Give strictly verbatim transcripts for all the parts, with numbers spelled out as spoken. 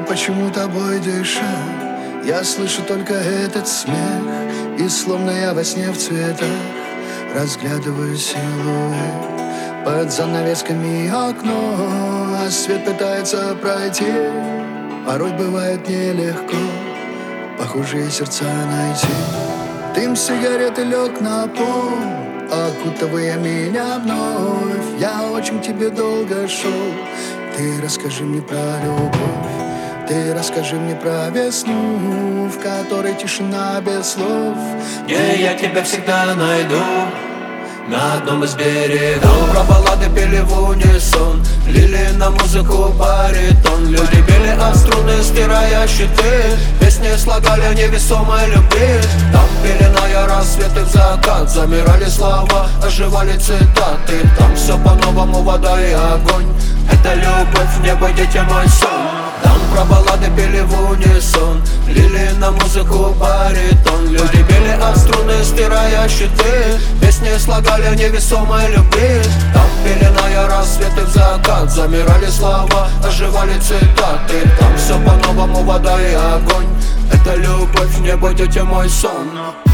почему тобой дышать. Я слышу только этот смех, и словно я во сне в цветах разглядываю силуэт под занавесками окно, а свет пытается пройти. Порой бывает нелегко похожие сердца найти. Дым сигареты лег на пол, окутывая меня вновь. Я очень к тебе долго шел. Ты расскажи мне про любовь, ты расскажи мне про весну, в которой тишина без слов, где я тебя всегда найду. На одном из берегов про баллады пели в унисон, лили на музыку баритон. Люди били о струны, стирая щиты, песни слагали о невесомой любви. Там пеленая рассвет и в закат, замирали слова, оживали цитаты. Там все по-новому, вода и огонь, это любовь, небо, дитя, мой сон. Там про баллады пели в унисон, лили на музыку баритон. Люди били о струны, стирая щиты, песни слагали о невесомой любви. Там пеленая рассвет и в закат, замирали слова, оживали цитаты. Там все по-новому, вода и огонь, это любовь, небо, дитя, мой сон.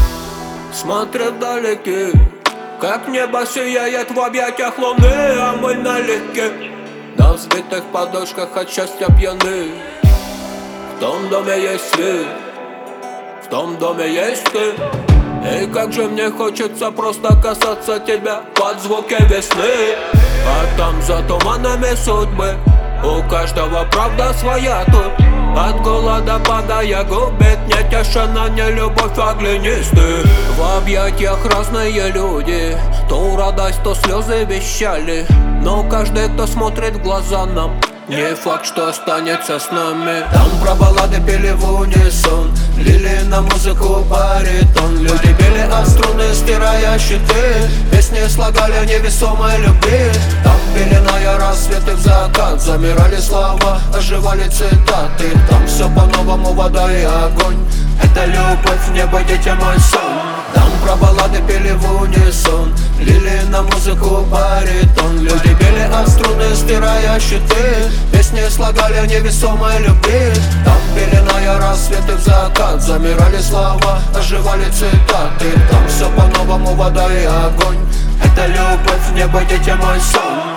Смотрю вдалеке, как небо сияет в объятиях луны, а мы налегке на взбитых подушках от счастья пьяны. В том доме есть свет, в том доме есть ты. И как же мне хочется просто касаться тебя под звуки весны. А там за туманами судьбы у каждого правда своя тут. От голода падая губит, не тишина, не любовь, а глинисты. В объятиях разные люди, то радость, то слезы вещали. Но каждый, кто смотрит в глаза нам, не факт, что останется с нами. Там про баллады пели в унисон, лили на музыку баритон. Люди били о струны, стирая щиты, песни слагали о невесомой любви. Там пеленая рассвет и в закат, замирали слова, оживали цитаты. Там все по-новому, вода и огонь, это любовь, небо, дитя, мой сон. Там про баллады пели в унисон, лили на музыку баритон. Люди били о струны, стирая щиты, песни слагали о невесомой любви. Там пеленая рассвет и в закат, замирали слова, оживали цитаты. Там все по-новому, вода и огонь, это любовь, небо, дитя, мой сон.